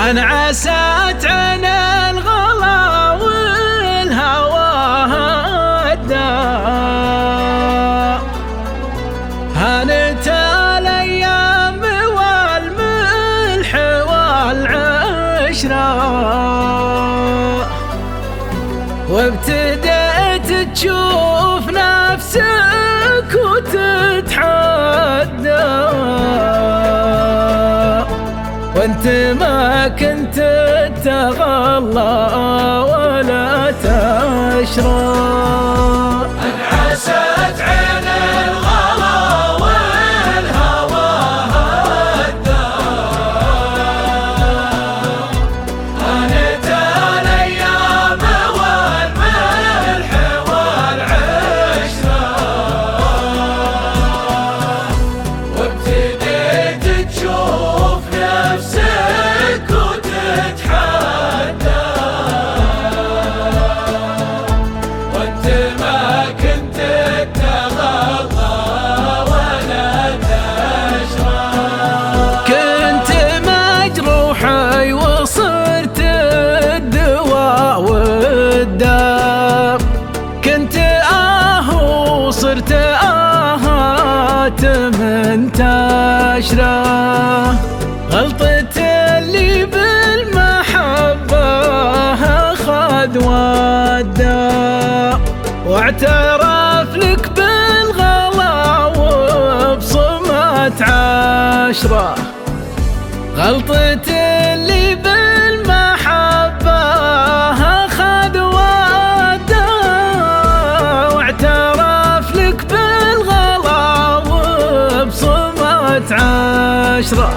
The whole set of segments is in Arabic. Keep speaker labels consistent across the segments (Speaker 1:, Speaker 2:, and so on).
Speaker 1: انعست عين الغلا والهوى هدا، هانت الايام والملح والعشرة، وابتديت تشوف نفسك وتتحدى، وانت ما كنت تتغلى ولا تشرى.
Speaker 2: انعست عين الغلا والهوى هدا، هانت الايام والملح والعشرة، وابتديت تشوف نفسك وتتحدى، وانت ما كنت تتغلى ولا تشرى.
Speaker 1: كنت مجروحي وصرت الدواء والدار، كنت وصرت منتشرة، غلطة اللي بالمحبة أخذ ودا، واعترف لك بالغلا وبصمت عشرة، غلطة اللي بالمحبة أخذ ودا، واعترف لك بالغلا وبصمت عشرة.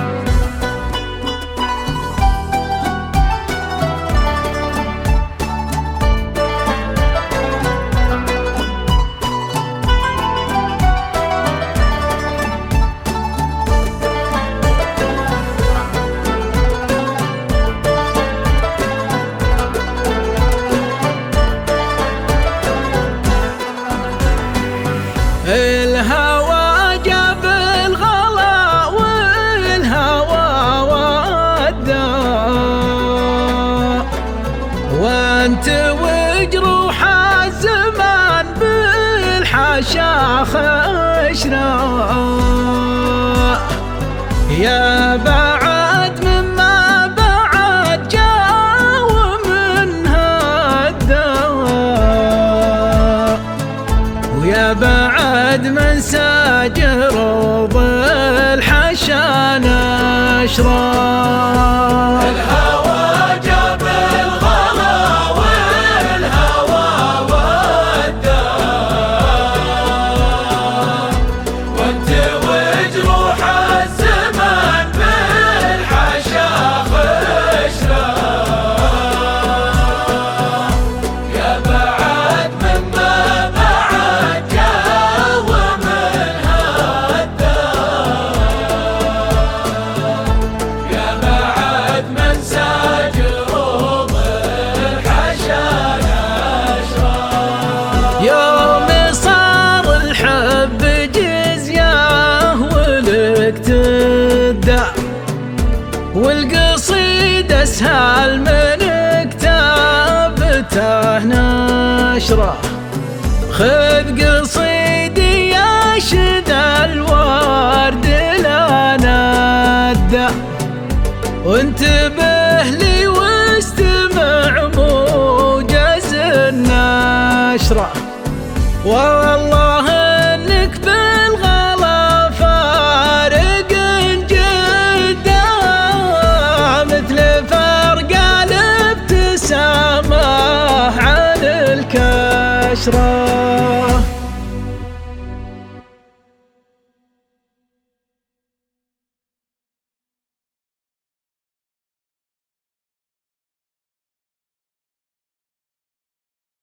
Speaker 1: الهوى جاب الغلا والهوى ودا، وانت وجروح الزمان بالحشا خشرة، يا بعد مما بعد جاء ومن هدا، ويا بعد من ساجر بالحشا نشرة.
Speaker 2: الهوى جاب الغلا والهوى ودا، وانت وجروح الزمان بالحشا خشرة، يا بعد مما بعد جاء ومن هدا، يا بعد من ساجر بالحشا نشرة.
Speaker 1: يوم صار الحب جزية ولك تدع، والقصيد اسهل من كتابته نشره، خذ قصيدي يا شد الورد لا ندع، وانتبه لي واستمع موجز النشره، والله انك بالغلا فارق جدا، مثل فرق الابتسامة عن الكشرة.